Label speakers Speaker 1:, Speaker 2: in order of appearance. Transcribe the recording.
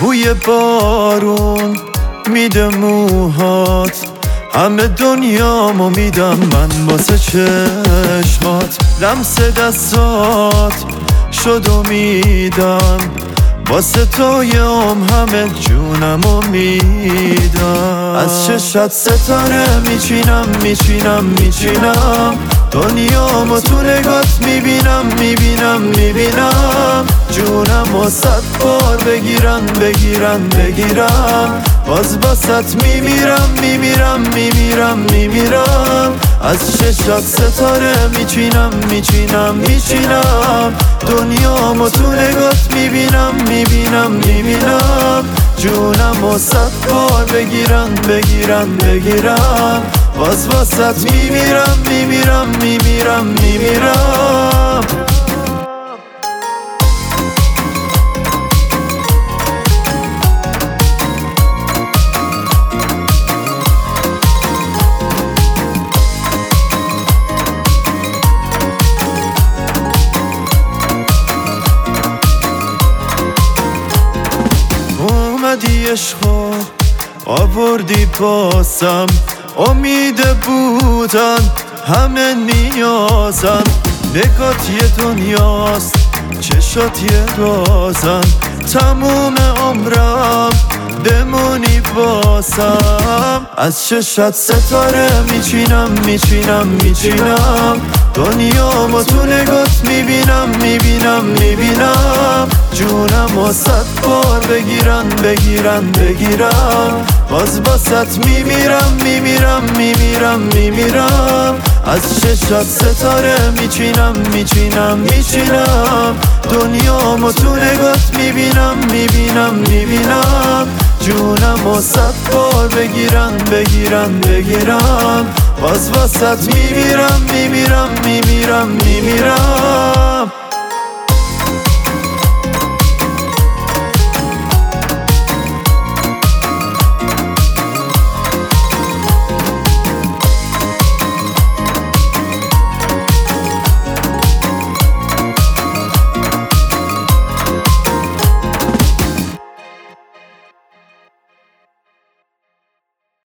Speaker 1: بوی بارون میده موهات، همه دنیامو میدم من واسه چشمات. لمس دستات شد و میدم واسه تو یوم همه جونمو میدم. از چشات ستاره میچینم میچینم میچینم، دنیامو تو نگات میبینم میبینم میبینم. جونمو 100 بار بگیرن بگیرن بگیرم، باز باست میمیرم میمیرم میمیرم میمیرم. از چشات ستاره میچینم میچینم میچینم، دنیامو تو نگات میبینم میبینم میبینم. جونمو 100 بار بگیرن بگیرن بگیرم، باز باست میمیرم میمیرم میمیرم میمیرم. اومدی عشقا آوردی باسم، امید بودن همه نیازم. نگات یه دنیاست چشات یه رازن، تموم عمرم بمونی باسم. از چشات ستاره میچینم میچینم میچینم، دنیامو تو نگات میبینم میبینم میبینم. جونمو 100 بار بگیرن بگیرن بگیرم، باز باست میمیرم میمیرم میمیرم میمیرم. از چشات ستاره میچینم میچینم میچینم، دنیامو تو نگات میبینم میبینم میبینم. جونمو 100 بار بگیرن بگیرن بگیرم، باز باست میمیرم میمیرم میمیرم میمیرم.